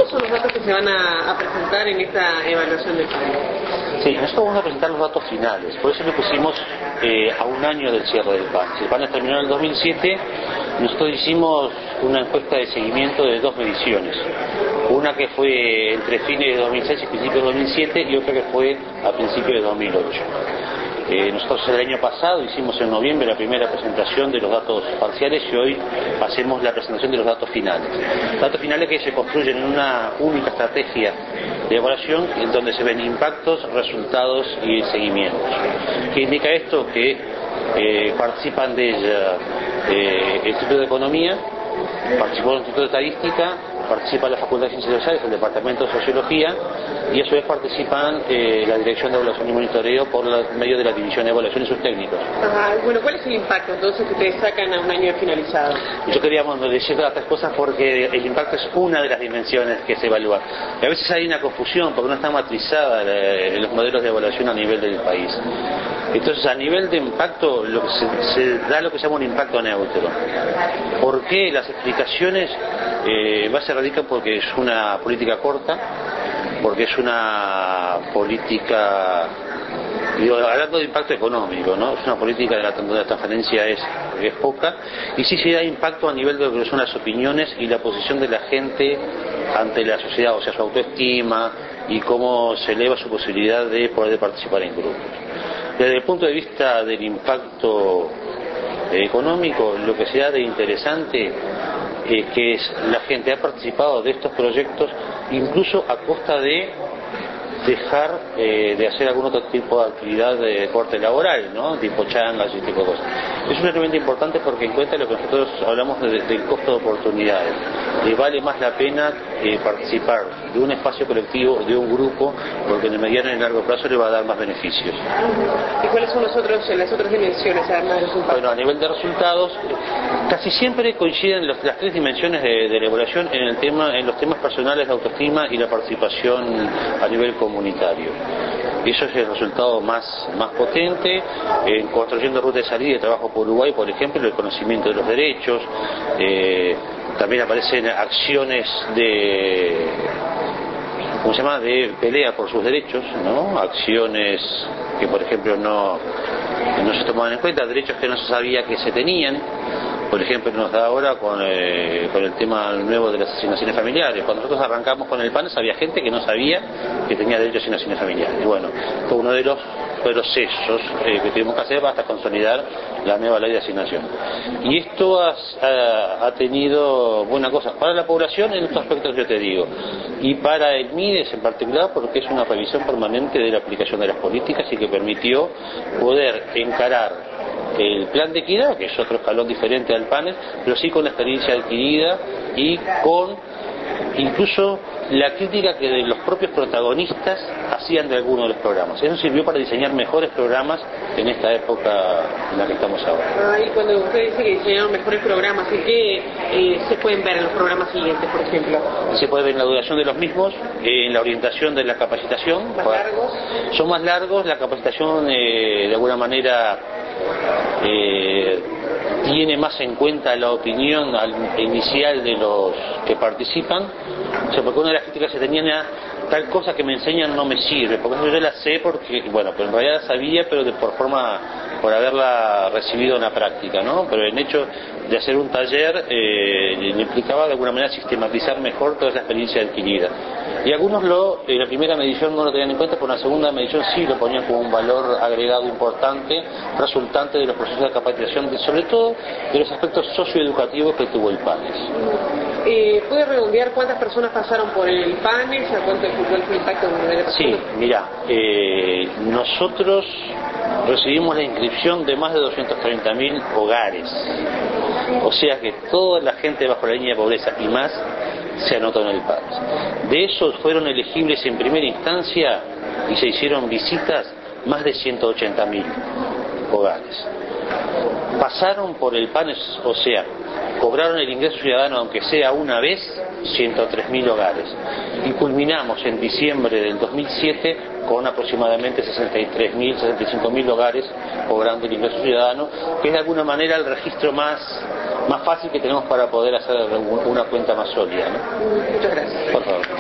¿Cuáles son los datos que se van a presentar en esta evaluación del PANES? Sí, nosotros vamos a presentar los datos finales, por eso lo pusimos a un año del cierre del PANES. El PANES terminó en el 2007, nosotros hicimos una encuesta de seguimiento de 2 mediciones. Una que fue entre fines de 2006 y principios de 2007 y otra que fue a principios de 2008. Nosotros el año pasado hicimos en noviembre la primera presentación de los datos parciales y hoy hacemos la presentación de los datos finales. Datos finales que se construyen en una única estrategia de evaluación en donde se ven impactos, resultados y seguimientos. ¿Qué indica esto? Que participan de ella el Instituto de Economía, participó el Instituto de Estadística, participa la Facultad de Ciencias Sociales, el Departamento de Sociología y a su vez participan la Dirección de Evaluación y Monitoreo por medio de la División de Evaluación y sus técnicos. Ajá. Bueno, ¿cuál es el impacto entonces que ustedes sacan a un año finalizado? Yo queríamos decir todas estas cosas porque el impacto es una de las dimensiones que se evalúa. Y a veces hay una confusión porque no está matrizada en los modelos de evaluación a nivel del país. Entonces, a nivel de impacto, lo que se da lo que se llama un impacto neutro. ¿Por qué? Las explicaciones se radican porque es una política corta, porque es una política, hablando de impacto económico, ¿no? Es una política donde la transferencia es poca, y sí se da impacto a nivel de lo que son las opiniones y la posición de la gente ante la sociedad, o sea, su autoestima y cómo se eleva su posibilidad de poder participar en grupos. Desde el punto de vista del impacto económico, lo que se da de interesante es que la gente ha participado de estos proyectos incluso a costa de dejar de hacer algún otro tipo de actividad de corte laboral, ¿no? Tipo changas y ese tipo de cosas. Es un elemento importante porque encuentra lo que nosotros hablamos del costo de oportunidades. Le vale más la pena participar de un espacio colectivo, de un grupo, porque en el mediano y en el largo plazo le va a dar más beneficios. ¿Y cuáles son las otras dimensiones además de los impactos? Bueno, a nivel de resultados, casi siempre coinciden las 3 dimensiones de la evaluación en los temas personales, la autoestima y la participación a nivel comunitario. Eso es el resultado más potente. Construyendo rutas de salida de trabajo por Uruguay, por ejemplo, el conocimiento de los derechos. También aparecen acciones de pelea por sus derechos, ¿no? Acciones que, por ejemplo, no se tomaban en cuenta, derechos que no se sabía que se tenían. Por ejemplo, nos da ahora con el tema nuevo de las asignaciones familiares. Cuando nosotros arrancamos con el PANES había gente que no sabía que tenía derecho a asignaciones familiares. Y bueno, fue uno de los procesos que tuvimos que hacer hasta consolidar la nueva ley de asignación. Y esto ha tenido buena cosa para la población en estos aspectos que yo te digo. Y para el MIDES en particular porque es una revisión permanente de la aplicación de las políticas y que permitió poder encarar el plan de equidad, que es otro escalón diferente al PANES, pero sí con la experiencia adquirida y con incluso la crítica que de los propios protagonistas hacían de algunos de los programas. Eso sirvió para diseñar mejores programas en esta época en la que estamos ahora. Y cuando usted dice que diseñaron mejores programas, ¿en qué se pueden ver en los programas siguientes, por ejemplo? Se puede ver en la duración de los mismos, en la orientación de la capacitación. ¿Más largos? Son más largos, la capacitación de alguna manera tiene más en cuenta la opinión inicial de los que participan. O sea, porque una de las críticas que tenían era tal cosa que me enseñan no me sirve, porque eso yo la sé porque, bueno, pero en realidad la sabía, pero por haberla recibido en la práctica, ¿no? Pero el hecho de hacer un taller le implicaba de alguna manera sistematizar mejor toda esa experiencia adquirida. Y algunos en la primera medición no lo tenían en cuenta, pero en la segunda medición sí lo ponían como un valor agregado importante, resultante de los procesos de capacitación, sobre todo de los aspectos socioeducativos que tuvo el PANES. ¿Puede redondear cuántas personas pasaron por el PANES? ¿Cuál fue el impacto de la persona? Sí, mira, nosotros recibimos la inscripción de más de 230.000 hogares. O sea que toda la gente bajo la línea de pobreza y más se anotó en el PANES. De esos fueron elegibles en primera instancia y se hicieron visitas más de 180.000 hogares. Pasaron por el PANES, o sea, cobraron el ingreso ciudadano aunque sea una vez, 103.000 hogares. Y culminamos en diciembre del 2007 con aproximadamente 63.000, 65.000 hogares cobrando el ingreso ciudadano, que es de alguna manera el registro más fácil que tenemos para poder hacer una cuenta más sólida, ¿no? Muchas gracias. Por favor.